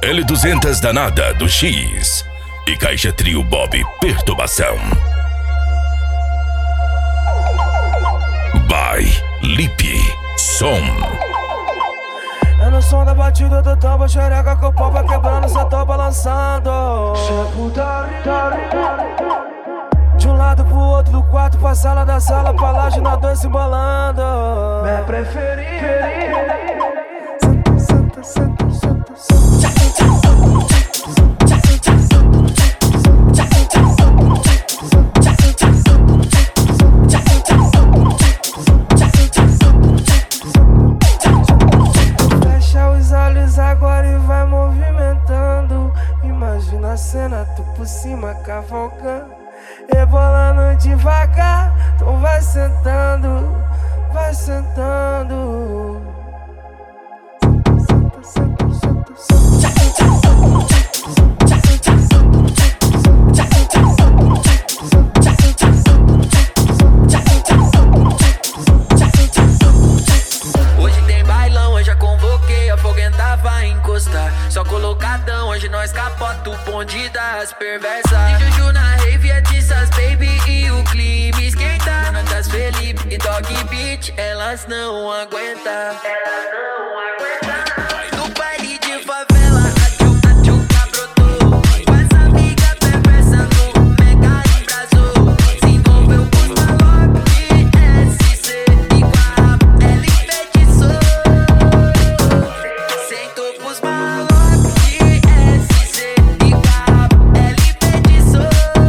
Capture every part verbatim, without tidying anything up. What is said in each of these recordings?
L duzentos danada do X e Caixa Trio Bob Perturbação. By Lipe Som. É no som da batida do tambo, xereca com o pau vai quebrando, só tô balançando. De um lado pro outro do quarto, pra sala da sala, pra laje na dança embolando. Minha preferida. Senta, senta, senta, senta, senta. Fecha os olhos agora e vai movimentando. Imagina a cena, tu por cima cavalgando, rebolando devagar. Então vai sentando, vai sentando. Senta, senta, senta, senta. Hoje tem bailão, hoje já convoquei, a foguenta vai encostar. Só colocadão, hoje nós capota o bonde das perversas. E Juju na rave, é Tissas Baby e o clima esquenta. Natas Felipe e Dog Beat, elas não aguentam. Elas não aguentam. No baile de favela, a tchuca tchuca brotou. Com essa amiga perversa no mega embrasou. Se envolveu com os malocos de S C e com a raba ela enfeitiçou. Sentou pros malocos de S C e com a raba ela enfeitiçou.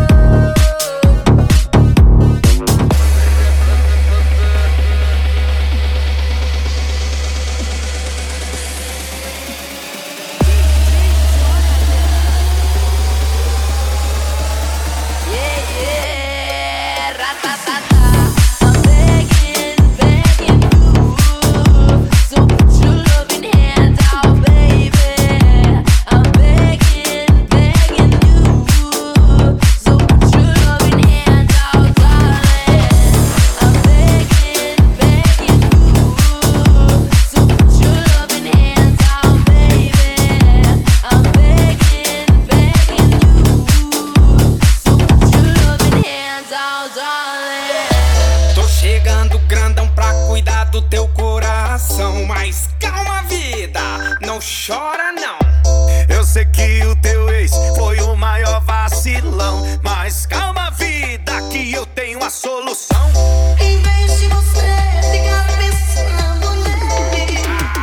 Tô chegando grandão pra cuidar do teu coração. Mas calma, vida, não chora não. Eu sei que o teu ex foi o maior vacilão, mas calma, vida, que eu tenho a solução. Em vez de você ficar pensando nele,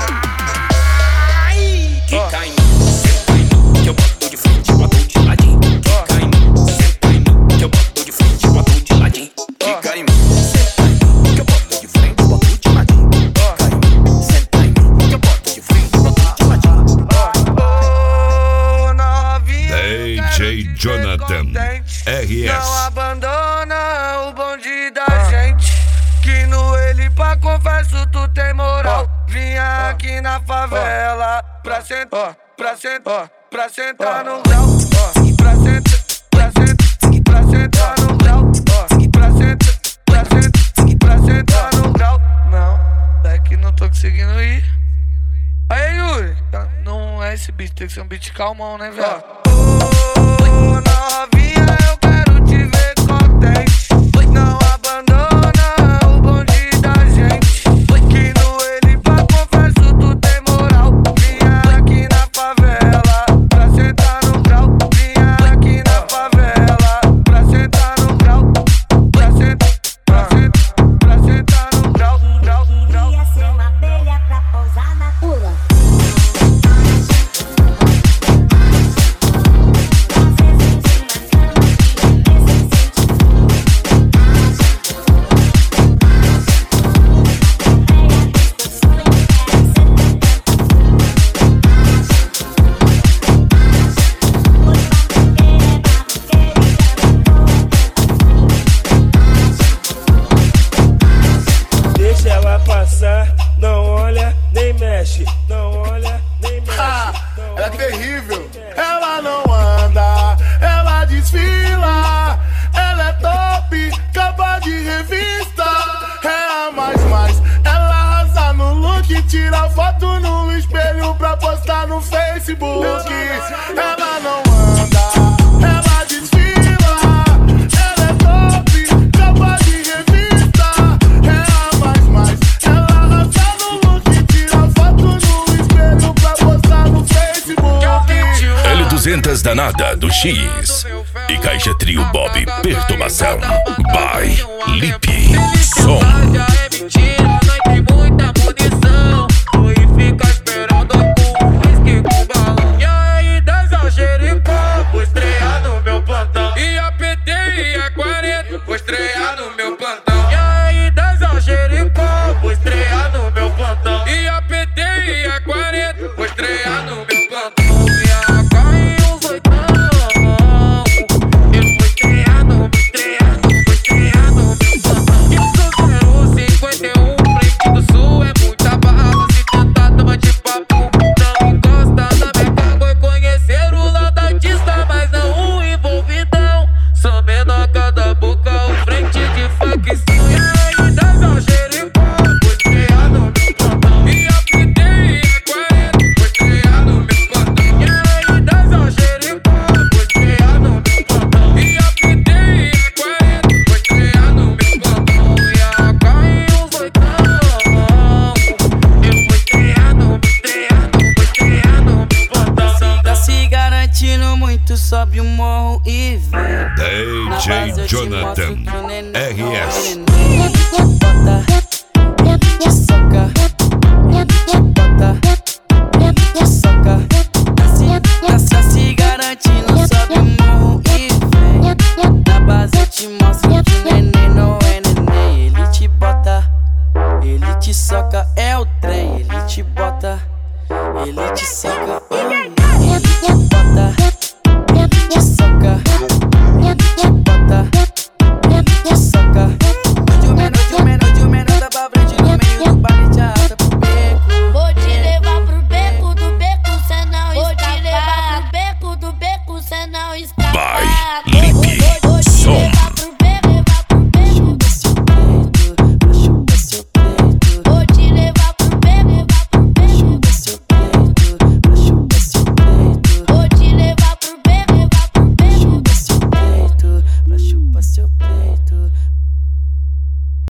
Ai, que cai em mim, senta em mim, que eu boto de frente, boto de ladinho. Que cai em mim, senta em mim, que eu boto de frente, boto de ladinho. Que cai em mim, senta em mim, que eu boto de frente, boto de ladinho. Que cai em mim, senta em mim, que eu boto de frente, boto de ladinho. Ô, novinha, D J Jonathan R S. não abandona o bonde da gente, que no ele pra confesso tu tem moral. Vinha aqui na favela pra sentar, pra sentar, pra sentar no grau. Pra sentar, pra sentar, pra sentar no grau. Pra sentar, pra sentar, pra sentar no grau. Não, é que não tô conseguindo ir. Aí, Yuri, não é esse beat, tem que ser um beat calmão, né, velho? Ô, novinha, eu quero te ver contente. Não abandona o bonde da gente, que no ele pra confesso tu tem moral. Vinha aqui na favela pra sentar no grau. Vinha aqui na favela pra sentar no grau. Pra sentar, pra sentar, pra sentar no grau, grau, grau. queria ser uma abelha pra pousar na pula. Deixa ela passar, não olha nem mexe, não olha nem mexe. Ah, ela é terrível. Ela não anda, ela desfila. Ela é top, capa de revista. É a mais mais, ela arrasa no look, tira foto no no espelho pra postar no Facebook. Ela não anda, ela desfila. Ela é top, capa de revista. É a mais mais, ela arrasa no look. Tira foto no espelho pra postar no Facebook. L duzentos danada do X e Caixa Trio Bob Perturbação by Lipe Som. É mentira, nós tem muita munição. Fui ficar esperando com whisky com balão. E aí, dança xericó, vou estrear no meu plantão. E a P T e a quarenta, vou estrear no meu plantão. E aí, dança xericó, vou estrear no meu plantão. E a P T e a quarenta, vou estrear no meu plantão. E a H e os oitão, eu vou estrear no, vou estrear no, vou estrear no meu plantão. E eu sou zero cinquenta e um, frente do sul é muita bala. Se tentar toma de papo, não encosta na minha cama. E conhecer o lado artista, mas não o envolvidão. Sou menor cada boca, o frente de facção. E aí, dança xericó, vou estrear no meu plantão. E a P T e a quarenta, vou estrear no meu plantão. E aí, dança xericó, vou estrear no meu plantão. E a P T e a quarenta, vou estrear no meu plantão. E a H e os oitão, eu vou estrear no, vou estrear no, vou estrear no meu plantão. Tá se garantindo muito, sobe o morro e vem. D J Jonathan R S. Bota, soca, bota, soca. Tá se, tá, tá se garantindo, sobe o morro e vem. Na base eu te mostro que o neném não é neném. Ele te bota, ele te soca, é o trem. Ele te bota, ele te soca, oh. Ele te bota, te soca, ele te bota, te soca. Hoje o menor, hoje o menor, hoje o menor tá pra frente no meio do baile, te arrasta pro beco. Vou te levar pro beco do beco, cê não escapa. Vou te levar pro beco do beco, cê não escapa. By Lipe